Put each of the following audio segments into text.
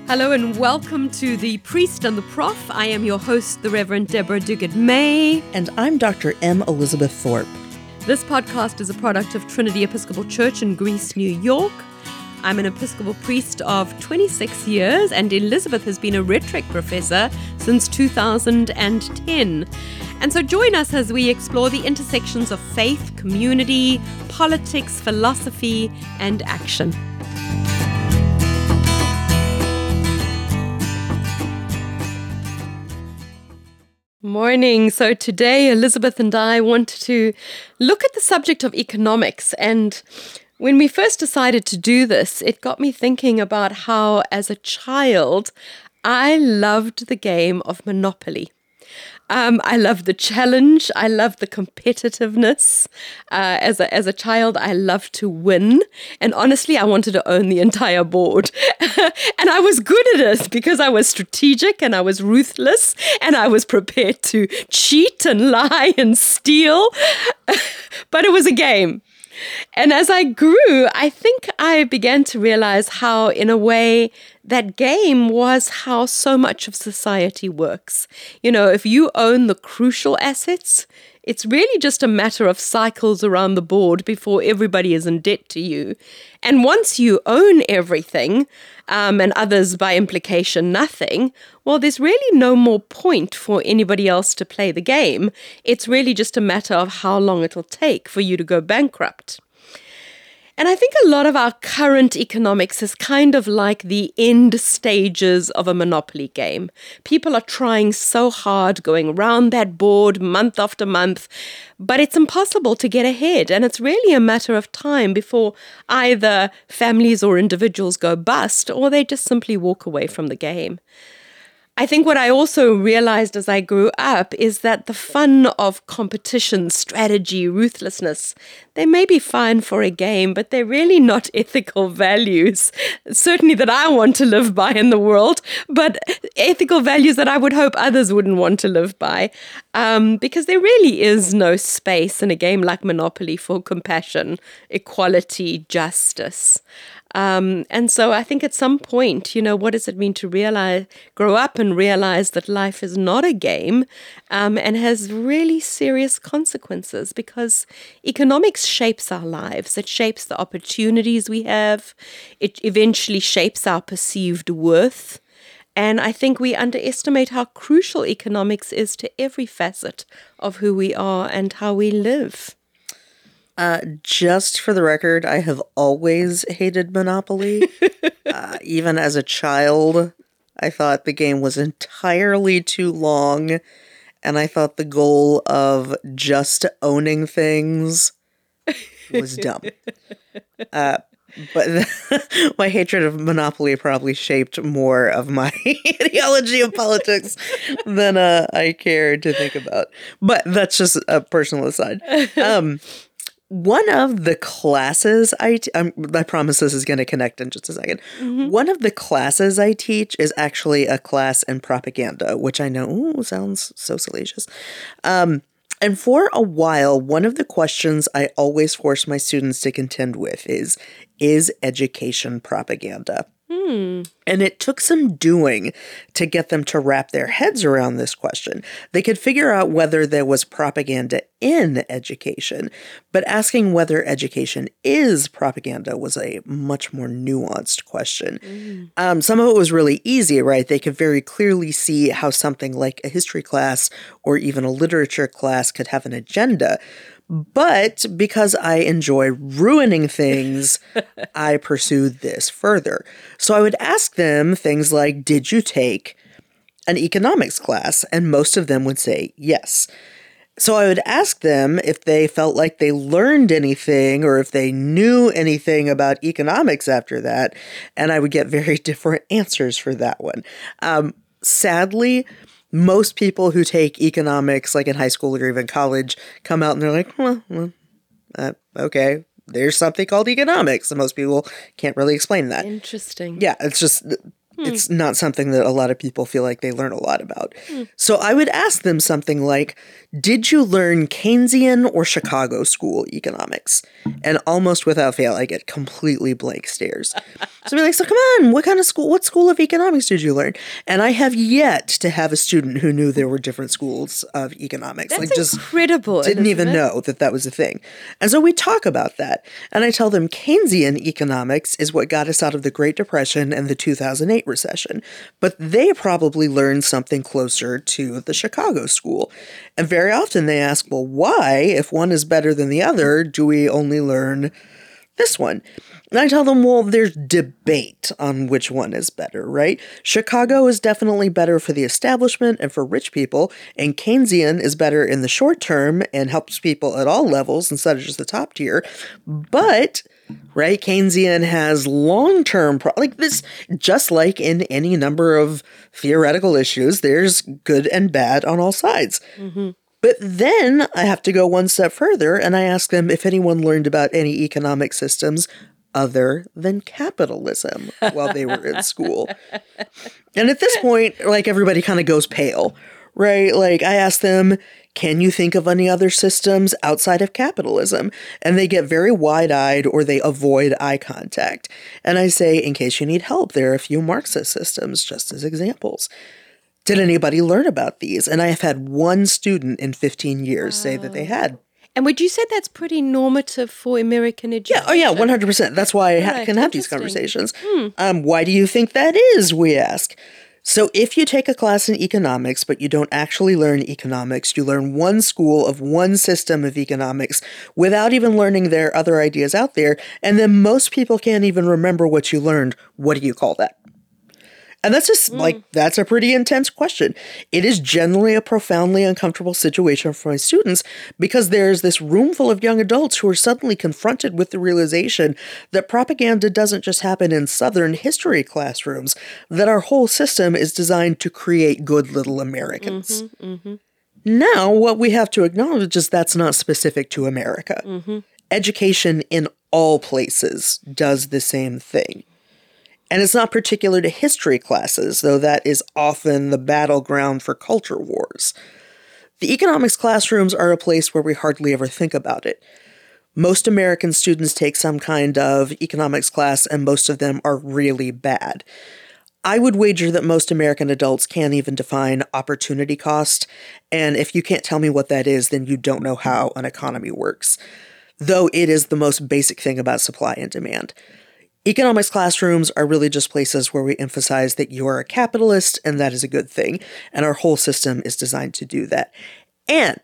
Hello and welcome to The Priest and the Prof. I am your host, the Reverend Deborah Duguid-May. And I'm Dr. M. Elizabeth Thorpe. This podcast is a product of Trinity Episcopal Church in Greece, New York. I'm an Episcopal priest of 26 years, and Elizabeth has been a rhetoric professor since 2010. And so join us as we explore the intersections of faith, community, politics, philosophy, and action. Morning. So today, Elizabeth and I want to look at the subject of economics. And when we first decided to do this, it got me thinking about how, as a child, I loved the game of Monopoly. I loved the challenge. I loved the competitiveness. As a child, I loved to win. And honestly, I wanted to own the entire board. And I was good at it because I was strategic and I was ruthless and I was prepared to cheat and lie and steal. But it was a game. And as I grew, I think I began to realize how, in a way, that game was how so much of society works. You know, if you own the crucial assets, it's really just a matter of cycles around the board before everybody is in debt to you. And once you own everything, and others by implication nothing, well, there's really no more point for anybody else to play the game. It's really just a matter of how long it'll take for you to go bankrupt. And I think a lot of our current economics is kind of like the end stages of a Monopoly game. People are trying so hard going around that board month after month, but it's impossible to get ahead. And it's really a matter of time before either families or individuals go bust or they just simply walk away from the game. I think what I also realized as I grew up is that the fun of competition, strategy, ruthlessness, they may be fine for a game, but they're really not ethical values, certainly that I want to live by in the world, but ethical values that I would hope others wouldn't want to live by, because there really is no space in a game like Monopoly for compassion, equality, justice. And so I think at some point, what does it mean to grow up and realize that life is not a game, and has really serious consequences, because economics shapes our lives. It shapes the opportunities we have. It eventually shapes our perceived worth. And I think we underestimate how crucial economics is to every facet of who we are and how we live. Just for the record, I have always hated Monopoly. Even as a child, I thought the game was entirely too long, and I thought the goal of just owning things was dumb. But my hatred of Monopoly probably shaped more of my ideology of politics than I cared to think about. But that's just a personal aside. One of the classes I promise this is going to connect in just a second. Mm-hmm. One of the classes I teach is actually a class in propaganda, which I know sounds so salacious. And for a while, one of the questions I always force my students to contend with is education propaganda? And it took some doing to get them to wrap their heads around this question. They could figure out whether there was propaganda in education, but asking whether education is propaganda was a much more nuanced question. Some of it was really easy, right? They could very clearly see how something like a history class or even a literature class could have an agenda. But because I enjoy ruining things, I pursued this further. So I would ask them things like, did you take an economics class? And most of them would say yes. So I would ask them if they felt like they learned anything or if they knew anything about economics after that. And I would get very different answers for that one. Sadly, most people who take economics, like in high school or even college, come out and they're like, okay, there's something called economics. And most people can't really explain that. Interesting. Yeah, it's just It's not something that a lot of people feel like they learn a lot about. So I would ask them something like, did you learn Keynesian or Chicago school economics? And almost without fail, I get completely blank stares. So I'd be like, so come on, what school of economics did you learn? And I have yet to have a student who knew there were different schools of economics. That's just incredible. didn't even know that was a thing. And so we talk about that. And I tell them Keynesian economics is what got us out of the Great Depression and the 2008 recession. But they probably learned something closer to the Chicago school. And very often they ask, well, why, if one is better than the other, do we only learn this one? And I tell them, well, there's debate on which one is better, right? Chicago is definitely better for the establishment and for rich people, and Keynesian is better in the short term and helps people at all levels instead of just the top tier. But, right, Keynesian has long-term, like this, just like in any number of theoretical issues, there's good and bad on all sides. Mm-hmm. But then I have to go one step further and I ask them if anyone learned about any economic systems other than capitalism while they were in school. And at this point, like, everybody kind of goes pale, right? Like, I ask them, can you think of any other systems outside of capitalism? And they get very wide-eyed or they avoid eye contact. And I say, in case you need help, there are a few Marxist systems, just as examples. Did anybody learn about these? And I have had one student in 15 years say that they had. And would you say that's pretty normative for American education? Yeah, oh yeah, 100%. That's why I can have these conversations. Why do you think that is, we ask. So if you take a class in economics, but you don't actually learn economics, you learn one school of one system of economics without even learning there are other ideas out there, and then most people can't even remember what you learned, what do you call that? And that's just that's a pretty intense question. It is generally a profoundly uncomfortable situation for my students because there's this room full of young adults who are suddenly confronted with the realization that propaganda doesn't just happen in Southern history classrooms, that our whole system is designed to create good little Americans. Now, what we have to acknowledge is that's not specific to America. Education in all places does the same thing. And it's not particular to history classes, though that is often the battleground for culture wars. The economics classrooms are a place where we hardly ever think about it. Most American students take some kind of economics class, and most of them are really bad. I would wager that most American adults can't even define opportunity cost, and if you can't tell me what that is, then you don't know how an economy works. Though it is the most basic thing about supply and demand. Economics classrooms are really just places where we emphasize that you are a capitalist and that is a good thing. And our whole system is designed to do that. And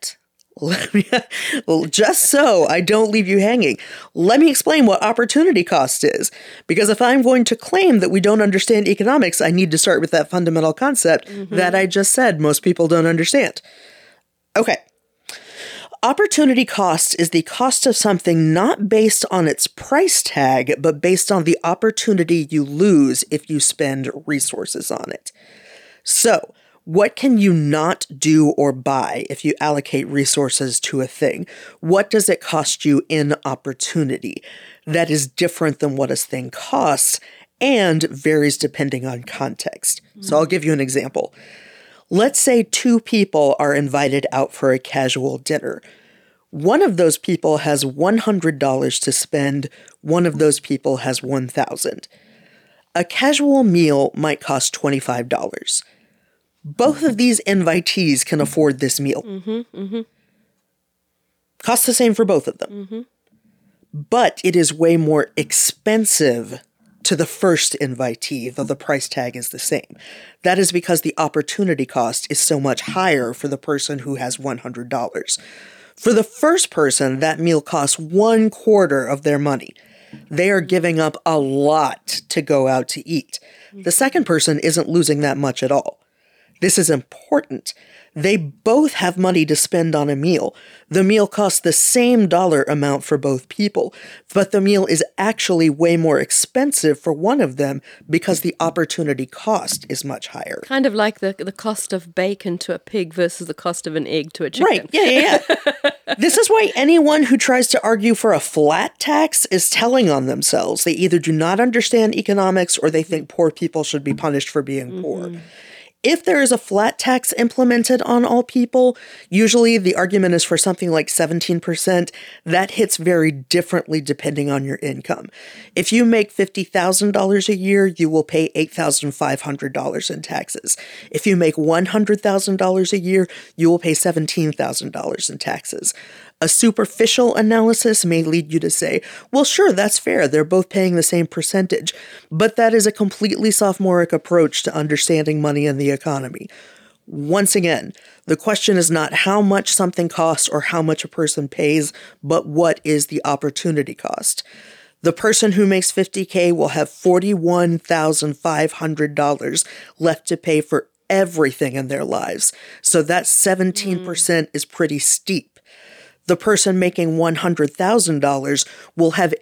just so I don't leave you hanging, let me explain what opportunity cost is. Because if I'm going to claim that we don't understand economics, I need to start with that fundamental concept that I just said most people don't understand. Okay. Opportunity cost is the cost of something not based on its price tag, but based on the opportunity you lose if you spend resources on it. So, what can you not do or buy if you allocate resources to a thing? What does it cost you in opportunity? That is different than what a thing costs and varies depending on context. So I'll give you an example. Let's say two people are invited out for a casual dinner. One of those people has $100 to spend. One of those people has $1,000. A casual meal might cost $25. Both of these invitees can afford this meal. Costs the same for both of them. But it is way more expensive to the first invitee, though the price tag is the same. That is because the opportunity cost is so much higher for the person who has $100. For the first person, that meal costs 1/4 of their money. They are giving up a lot to go out to eat. The second person isn't losing that much at all. This is important. They both have money to spend on a meal. The meal costs the same dollar amount for both people, but the meal is actually way more expensive for one of them because the opportunity cost is much higher. Kind of like the cost of bacon to a pig versus the cost of an egg to a chicken. Right, yeah. This is why anyone who tries to argue for a flat tax is telling on themselves. They either do not understand economics or they think poor people should be punished for being poor. If there is a flat tax implemented on all people, usually the argument is for something like 17%. That hits very differently depending on your income. If you make $50,000 a year, you will pay $8,500 in taxes. If you make $100,000 a year, you will pay $17,000 in taxes. A superficial analysis may lead you to say, well, sure, that's fair. They're both paying the same percentage. But that is a completely sophomoric approach to understanding money and the economy. Once again, the question is not how much something costs or how much a person pays, but what is the opportunity cost. The person who makes $50K will have $41,500 left to pay for everything in their lives. So that 17% is pretty steep. The person making $100,000 will have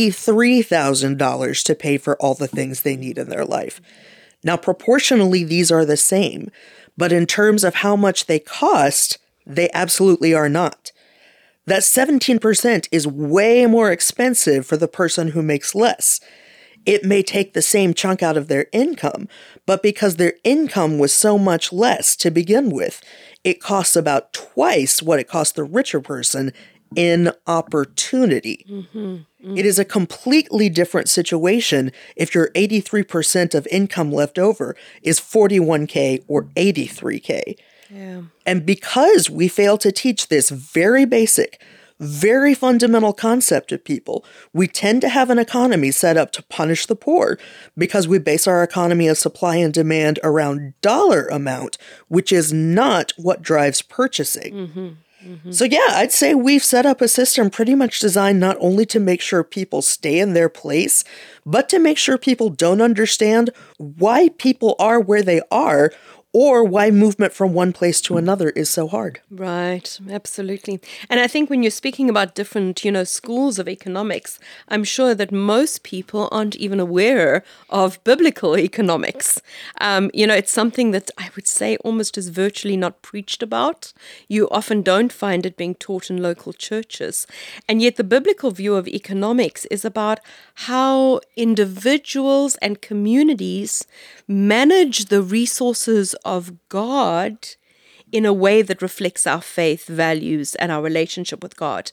$83,000 to pay for all the things they need in their life. Now, proportionally, these are the same, but in terms of how much they cost, they absolutely are not. That 17% is way more expensive for the person who makes less. It may take the same chunk out of their income, but because their income was so much less to begin with, it costs about twice what it costs the richer person in opportunity. It is a completely different situation if your 83% of income left over is $41K or $83K. Yeah. And because we fail to teach this very basic, very fundamental concept to people, we tend to have an economy set up to punish the poor because we base our economy of supply and demand around dollar amount, which is not what drives purchasing. So yeah, I'd say we've set up a system pretty much designed not only to make sure people stay in their place, but to make sure people don't understand why people are where they are or why movement from one place to another is so hard. Right, absolutely. And I think when you're speaking about different, schools of economics, I'm sure that most people aren't even aware of biblical economics. It's something that I would say almost is virtually not preached about. You often don't find it being taught in local churches. And yet the biblical view of economics is about how individuals and communities manage the resources of God in a way that reflects our faith, values, and our relationship with God.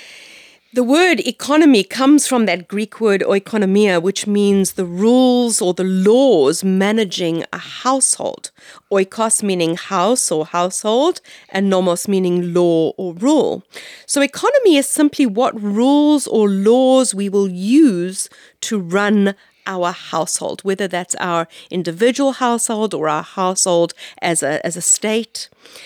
The word economy comes from that Greek word oikonomia, which means the rules or the laws managing a household. Oikos meaning house or household, and nomos meaning law or rule. So economy is simply what rules or laws we will use to run our household, whether that's our individual household or our household as a state.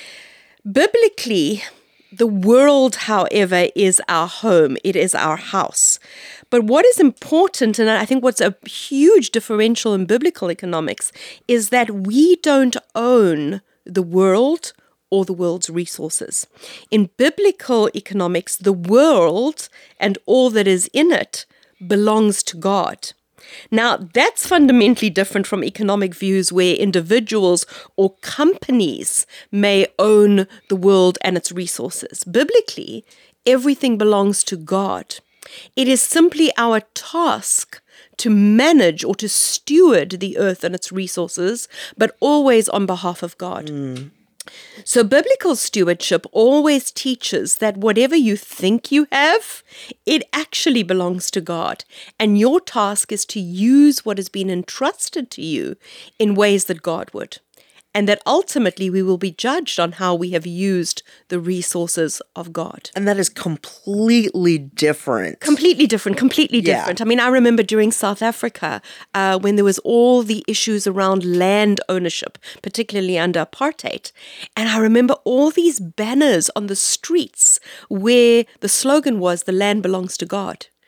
Biblically, the world, however, is our home. It is our house. But what is important, and I think what's a huge differential in biblical economics, is that we don't own the world or the world's resources. In biblical economics, the world and all that is in it belongs to God. Now, that's fundamentally different from economic views where individuals or companies may own the world and its resources. Biblically, everything belongs to God. It is simply our task to manage or to steward the earth and its resources, but always on behalf of God. So biblical stewardship always teaches that whatever you think you have, it actually belongs to God. And your task is to use what has been entrusted to you in ways that God would. And that ultimately we will be judged on how we have used the resources of God. And that is completely different. Completely different. I mean, I remember during South Africa, when there was all the issues around land ownership, particularly under apartheid. And I remember all these banners on the streets where the slogan was, "The land belongs to God."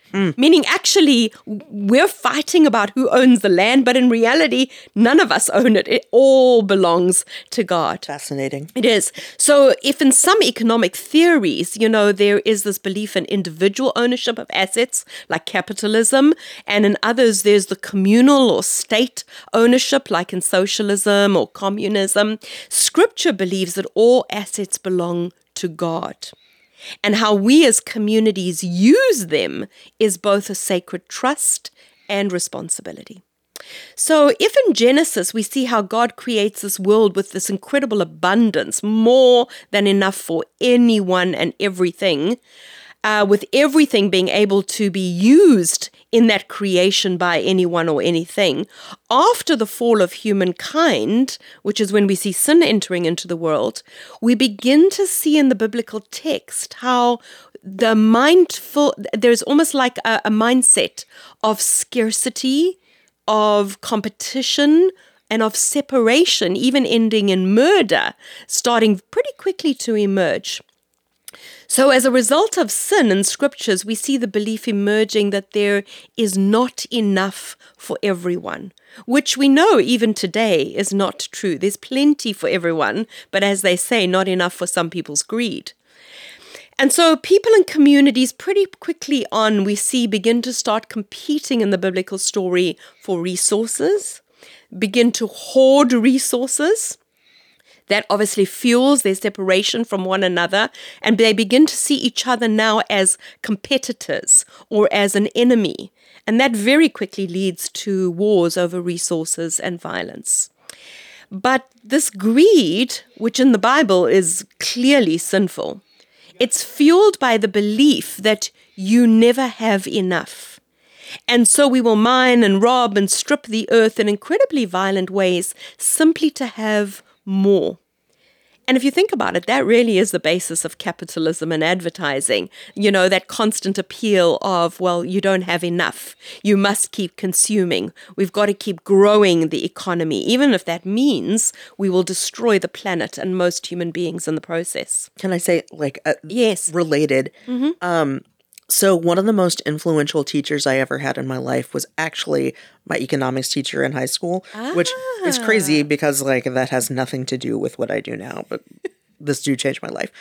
Meaning, actually, we're fighting about who owns the land, but in reality, none of us own it. It all belongs to God. Fascinating. It is. So if in some economic theories, there is this belief in individual ownership of assets, like capitalism, and in others, there's the communal or state ownership, like in socialism or communism, Scripture believes that all assets belong to God. And how we as communities use them is both a sacred trust and responsibility. So if in Genesis we see how God creates this world with this incredible abundance, more than enough for anyone and everything, with everything being able to be used in that creation by anyone or anything, after the fall of humankind, which is when we see sin entering into the world, we begin to see in the biblical text how there's almost like a mindset of scarcity, of competition, and of separation, even ending in murder, starting pretty quickly to emerge. So as a result of sin in scriptures, we see the belief emerging that there is not enough for everyone, which we know even today is not true. There's plenty for everyone, but as they say, not enough for some people's greed. And so people and communities pretty quickly on, we see, begin to start competing in the biblical story for resources, begin to hoard resources. That obviously fuels their separation from one another, and they begin to see each other now as competitors or as an enemy. And that very quickly leads to wars over resources and violence. But this greed, which in the Bible is clearly sinful, it's fueled by the belief that you never have enough. And so we will mine and rob and strip the earth in incredibly violent ways simply to have more. And if you think about it, that really is the basis of capitalism and advertising. That constant appeal of, well, you don't have enough. You must keep consuming. We've got to keep growing the economy, even if that means we will destroy the planet and most human beings in the process. Can I say, Yes. related? So one of the most influential teachers I ever had in my life was actually my economics teacher in high school, which is crazy because that has nothing to do with what I do now, but this do change my life.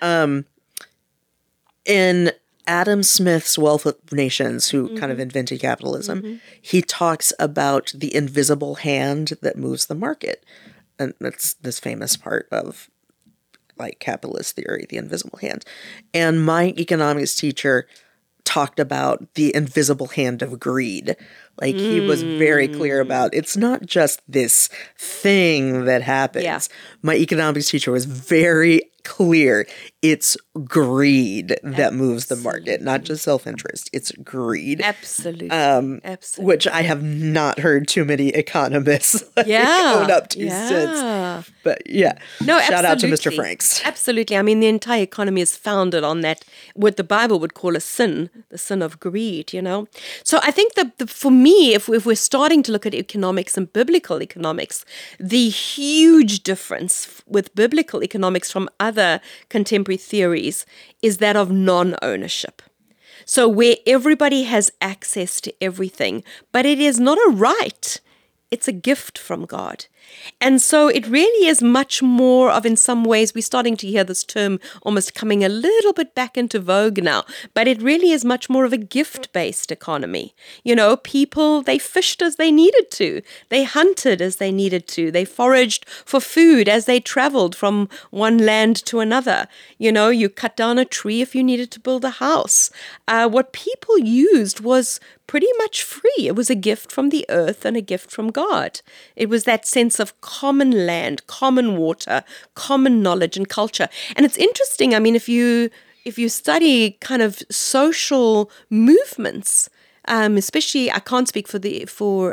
In Adam Smith's Wealth of Nations, who kind of invented capitalism, he talks about the invisible hand that moves the market. And that's this famous part of capitalist theory, the invisible hand. And my economics teacher talked about the invisible hand of greed. He was very clear about it's not just this thing that happens. Yeah. My economics teacher was very clear. It's greed that moves the market, not just self-interest. It's greed. Absolutely. Absolutely. Which I have not heard too many economists own up to since. But yeah, no, shout out to Mr. absolutely. Franks. Absolutely. I mean, the entire economy is founded on that, what the Bible would call a sin, the sin of greed, So I think that for me, if we're starting to look at economics and biblical economics, the huge difference with biblical economics from other contemporary theories is that of non-ownership. So where everybody has access to everything, but it is not a right, it's a gift from God. And so it really is much more of, in some ways, we're starting to hear this term almost coming a little bit back into vogue now, but it really is much more of a gift-based economy. People, they fished as they needed to. They hunted as they needed to. They foraged for food as they traveled from one land to another. You cut down a tree if you needed to build a house. What people used was pretty much free. It was a gift from the earth and a gift from God. It was that sense of common land, common water, common knowledge and culture. And it's interesting, I mean, if you study kind of social movements, especially, I can't speak for the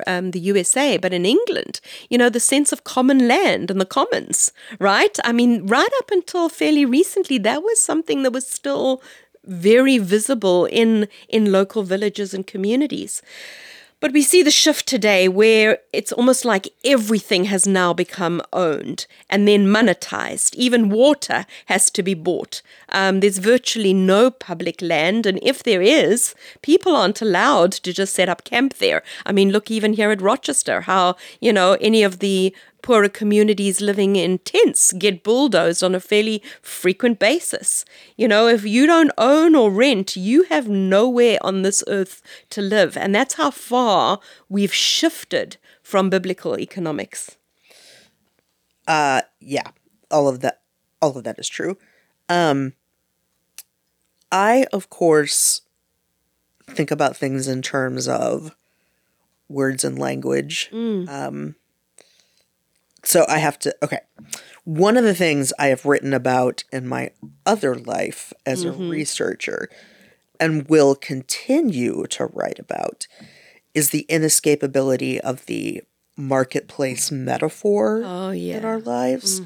USA, but in England, the sense of common land and the commons, right? I mean, right up until fairly recently, that was something that was still very visible in local villages and communities. But we see the shift today where it's almost like everything has now become owned and then monetized. Even water has to be bought. There's virtually no public land. And if there is, people aren't allowed to just set up camp there. I mean, look, even here at Rochester, how, any of the poorer communities living in tents get bulldozed on a fairly frequent basis. If you don't own or rent, you have nowhere on this earth to live. And that's how far we've shifted from biblical economics. Yeah, all of that is true. I, of course, think about things in terms of words and language. So I have to, okay. One of the things I have written about in my other life as a researcher and will continue to write about is the inescapability of the marketplace metaphor in our lives.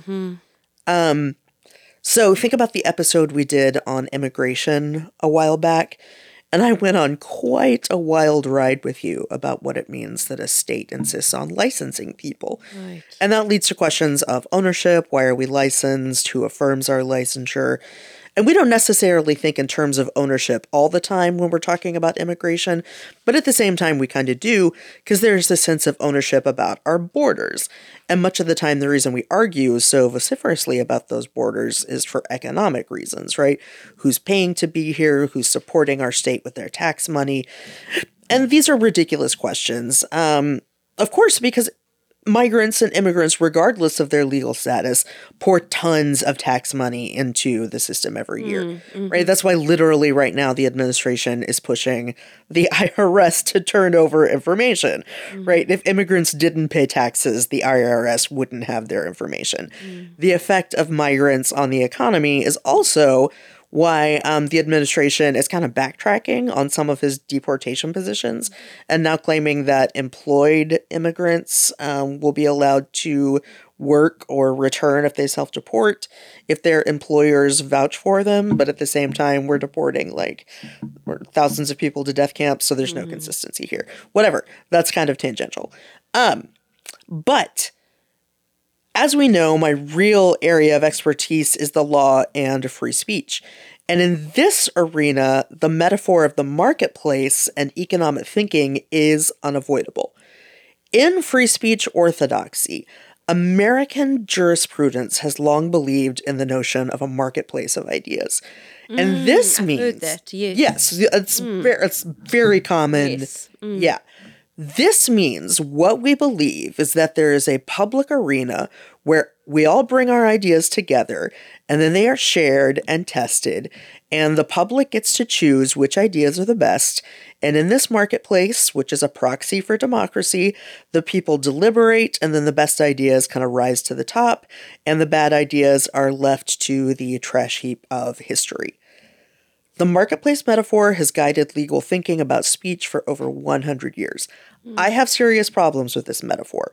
So think about the episode we did on immigration a while back. And I went on quite a wild ride with you about what it means that a state insists on licensing people. Right. And that leads to questions of ownership. Why are we licensed? Who affirms our licensure? And we don't necessarily think in terms of ownership all the time when we're talking about immigration, but at the same time we kind of do, because there's a sense of ownership about our borders. And much of the time the reason we argue so vociferously about those borders is for economic reasons, right? Who's paying to be here? Who's supporting our state with their tax money? And these are ridiculous questions. Of course, because migrants and immigrants, regardless of their legal status, pour tons of tax money into the system every year, right? That's why literally right now the administration is pushing the IRS to turn over information, right? If immigrants didn't pay taxes, the IRS wouldn't have their information. The effect of migrants on the economy is also why the administration is kind of backtracking on some of his deportation positions and now claiming that employed immigrants will be allowed to work or return if they self-deport if their employers vouch for them. But at the same time, we're deporting thousands of people to death camps, so there's no consistency here. Whatever. That's kind of tangential. But as we know, my real area of expertise is the law and free speech. And in this arena, the metaphor of the marketplace and economic thinking is unavoidable. In free speech orthodoxy, American jurisprudence has long believed in the notion of a marketplace of ideas. And this I've means... heard that, yes. Yes, it's very common. Yes. Yeah. This means what we believe is that there is a public arena where we all bring our ideas together and then they are shared and tested and the public gets to choose which ideas are the best. And in this marketplace, which is a proxy for democracy, the people deliberate and then the best ideas kind of rise to the top and the bad ideas are left to the trash heap of history. The marketplace metaphor has guided legal thinking about speech for over 100 years. I have serious problems with this metaphor.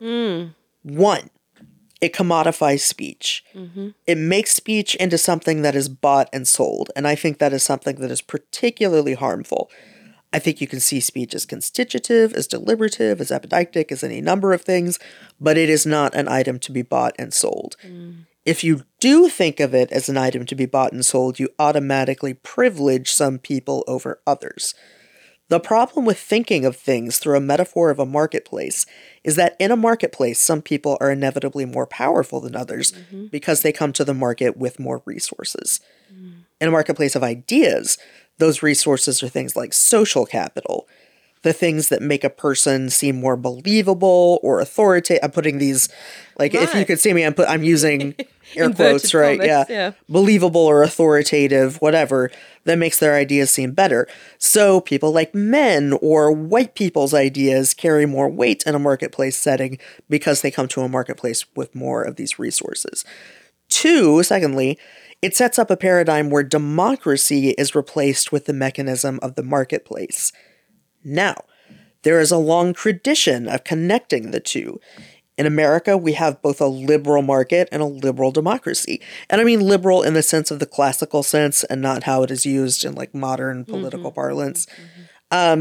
One, it commodifies speech. It makes speech into something that is bought and sold, and I think that is something that is particularly harmful. I think you can see speech as constitutive, as deliberative, as epideictic, as any number of things, but it is not an item to be bought and sold. If you do think of it as an item to be bought and sold, you automatically privilege some people over others. The problem with thinking of things through a metaphor of a marketplace is that in a marketplace, some people are inevitably more powerful than others because they come to the market with more resources. In a marketplace of ideas, those resources are things like social capital, the things that make a person seem more believable or authoritative. I'm putting these, if you could see me, I'm using air quotes, right? Yeah. Believable or authoritative, whatever, that makes their ideas seem better. So people like men or white people's ideas carry more weight in a marketplace setting because they come to a marketplace with more of these resources. Two, secondly, it sets up a paradigm where democracy is replaced with the mechanism of the marketplace. Now, there is a long tradition of connecting the two. In America, we have both a liberal market and a liberal democracy. And I mean liberal in the sense of the classical sense and not how it is used in modern political parlance.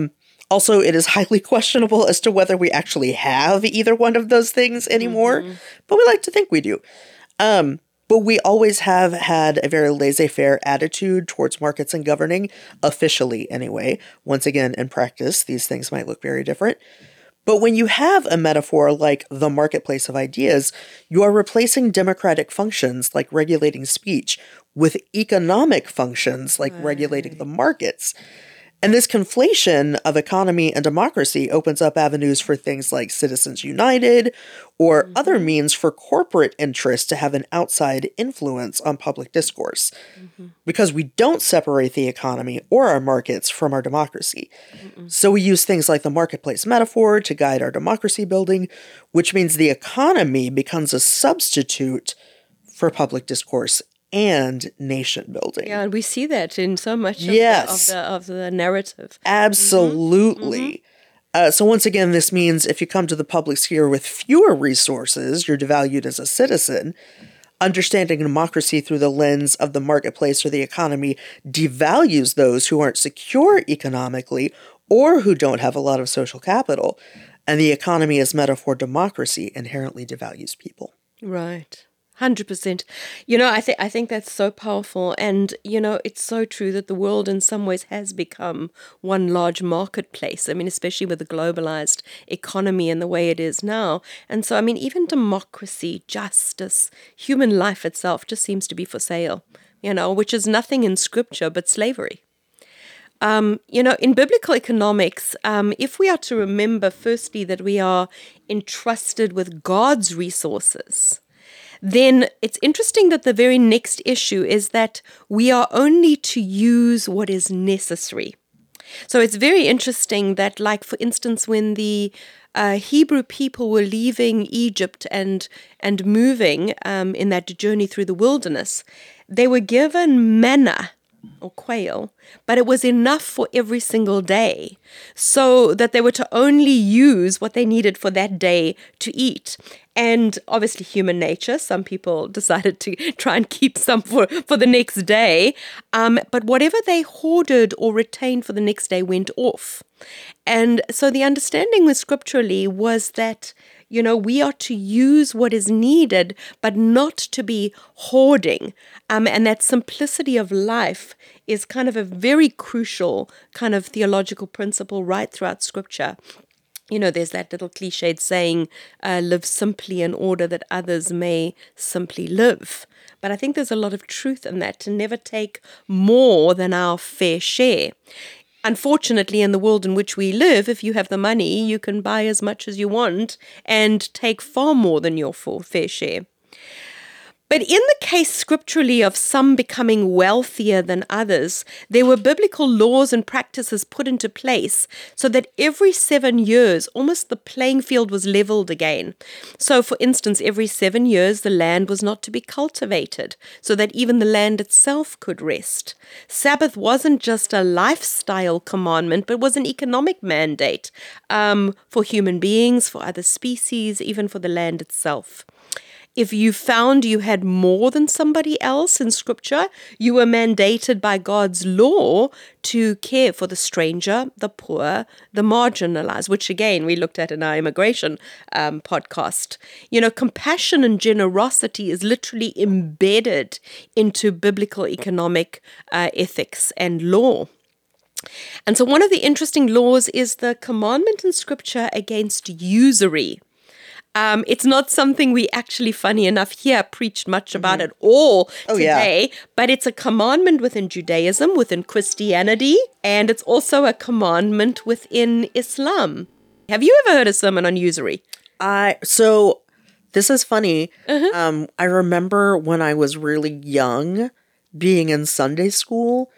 Also, it is highly questionable as to whether we actually have either one of those things anymore, but we like to think we do. But we always have had a very laissez-faire attitude towards markets and governing, officially anyway. Once again, in practice, these things might look very different. But when you have a metaphor like the marketplace of ideas, you are replacing democratic functions like regulating speech with economic functions like regulating the markets. And this conflation of economy and democracy opens up avenues for things like Citizens United or other means for corporate interests to have an outside influence on public discourse. Because we don't separate the economy or our markets from our democracy. So we use things like the marketplace metaphor to guide our democracy building, which means the economy becomes a substitute for public discourse and nation building. Yeah, and we see that in so much of the narrative. Absolutely. So once again, this means if you come to the public sphere with fewer resources, you're devalued as a citizen. Understanding democracy through the lens of the marketplace or the economy devalues those who aren't secure economically or who don't have a lot of social capital. And the economy as metaphor democracy inherently devalues people. Right. 100%. I think that's so powerful. And, it's so true that the world in some ways has become one large marketplace. I mean, especially with the globalized economy and the way it is now. And so, even democracy, justice, human life itself just seems to be for sale, which is nothing in scripture but slavery. In biblical economics, if we are to remember firstly that we are entrusted with God's resources, then it's interesting that the very next issue is that we are only to use what is necessary. So it's very interesting that, like, for instance, when the Hebrew people were leaving Egypt and moving in that journey through the wilderness, they were given manna or quail, but it was enough for every single day, so that they were to only use what they needed for that day to eat. And obviously human nature, some people decided to try and keep some for the next day, but whatever they hoarded or retained for the next day went off. And so the understanding with scripturally was that we are to use what is needed, but not to be hoarding. And that simplicity of life is kind of a very crucial kind of theological principle right throughout Scripture. There's that little cliched saying, live simply in order that others may simply live. But I think there's a lot of truth in that, to never take more than our fair share. Unfortunately, in the world in which we live, if you have the money, you can buy as much as you want and take far more than your fair share. But in the case scripturally of some becoming wealthier than others, there were biblical laws and practices put into place so that every 7 years, almost the playing field was leveled again. So, for instance, every 7 years, the land was not to be cultivated, so that even the land itself could rest. Sabbath wasn't just a lifestyle commandment, but was an economic mandate for human beings, for other species, even for the land itself. If you found you had more than somebody else in Scripture, you were mandated by God's law to care for the stranger, the poor, the marginalized, which again, we looked at in our immigration podcast. Compassion and generosity is literally embedded into biblical economic ethics and law. And so one of the interesting laws is the commandment in Scripture against usury. It's not something we actually, funny enough, here preached much about at all today, but it's a commandment within Judaism, within Christianity, and it's also a commandment within Islam. Have you ever heard a sermon on usury? So this is funny. I remember when I was really young, being in Sunday school.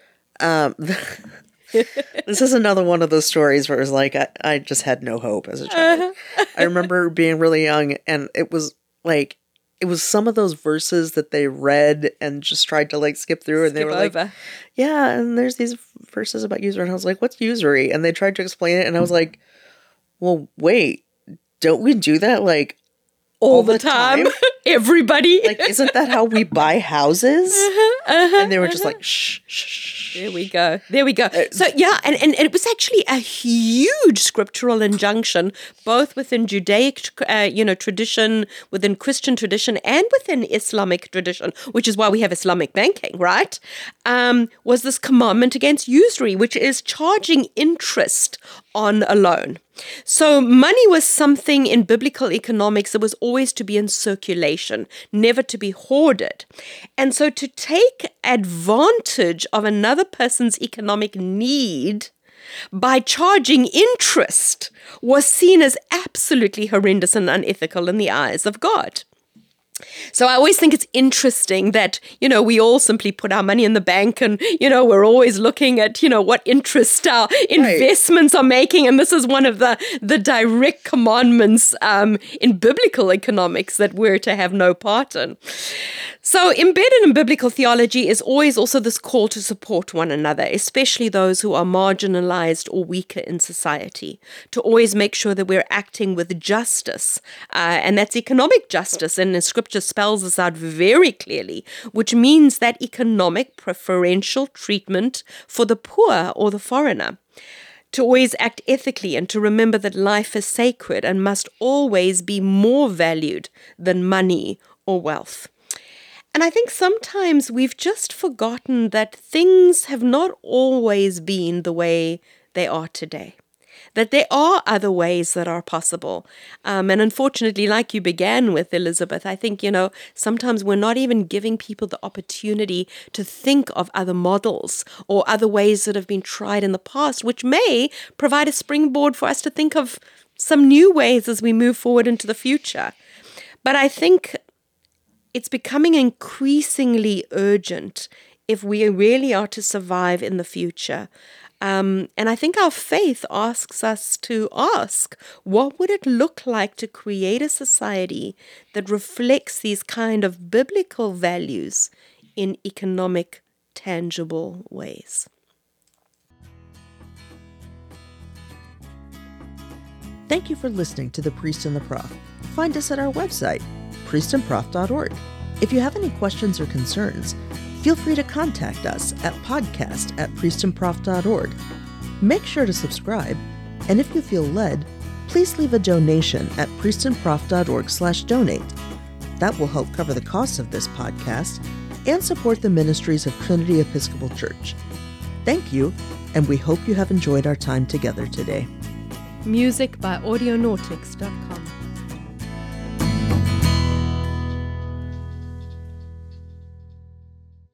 This is another one of those stories where it was like, I just had no hope as a child. I remember being really young, and it was some of those verses that they read and just tried to skip through, and they were like, yeah, and there's these verses about usury, and I was like, what's usury? And they tried to explain it, and I was like, well, wait, don't we do that all the time? everybody. Like, isn't that how we buy houses? And they were just like, shh, shh, shh. There we go. There we go. So, yeah, and it was actually a huge scriptural injunction, both within Judaic, tradition, within Christian tradition, and within Islamic tradition, which is why we have Islamic banking, right? Was this commandment against usury, which is charging interest on a loan. So money was something in biblical economics that was always to be in circulation, never to be hoarded. And so to take advantage of another person's economic need by charging interest was seen as absolutely horrendous and unethical in the eyes of God. So I always think it's interesting that, we all simply put our money in the bank and, we're always looking at, what interest our investments are making. And this is one of the direct commandments in biblical economics that we're to have no part in. So embedded in biblical theology is always also this call to support one another, especially those who are marginalized or weaker in society, to always make sure that we're acting with justice. And that's economic justice. And the scripture spells this out very clearly, which means that economic preferential treatment for the poor or the foreigner. To always act ethically and to remember that life is sacred and must always be more valued than money or wealth. And I think sometimes we've just forgotten that things have not always been the way they are today. That there are other ways that are possible. And unfortunately, like you began with, Elizabeth, I think, sometimes we're not even giving people the opportunity to think of other models or other ways that have been tried in the past, which may provide a springboard for us to think of some new ways as we move forward into the future. But I think it's becoming increasingly urgent if we really are to survive in the future. And I think our faith asks us to ask, what would it look like to create a society that reflects these kind of biblical values in economic, tangible ways? Thank you for listening to The Priest and the Prof. Find us at our website, priestandprof.org. If you have any questions or concerns, feel free to contact us at podcast@priestandprof.org. Make sure to subscribe, and if you feel led, please leave a donation at priestandprof.org/donate. That will help cover the costs of this podcast and support the ministries of Trinity Episcopal Church. Thank you, and we hope you have enjoyed our time together today. Music by Audionautics.com.